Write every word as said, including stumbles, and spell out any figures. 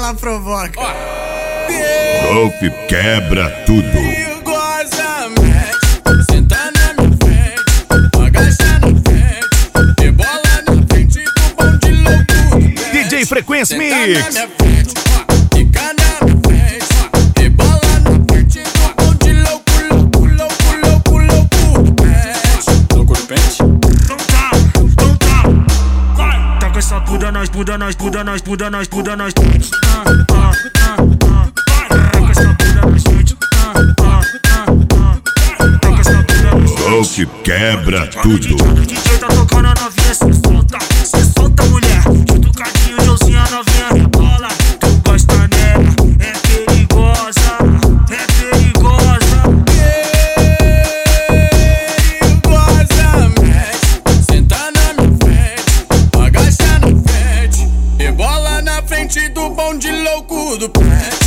ela provoca. Dolph quebra tudo. Perigosamente, senta na minha frente, agacha na frente, rebola na frente do bonde louco. D J Frequência Mix. Senta na minha frente, fica na minha frente, rebola na frente do bonde louco, louco, louco, louco, louco do pente. Louco do pente? Então tá, então tá. Vai. Tá com essa puda nós, puda nós, puda nós, puda nós, puda nós. Ah, ah, ah, ah. Dolph quebra tudo. O D J tá tocando a novinha, cê solta, cê solta mulher. Chutucadinho, Joãozinho, a novinha rebola. Tu gosta nela, é perigosa, é perigosa. Perigosamente, senta na minha frente, agacha na frente, rebola na frente do bonde louco do pé.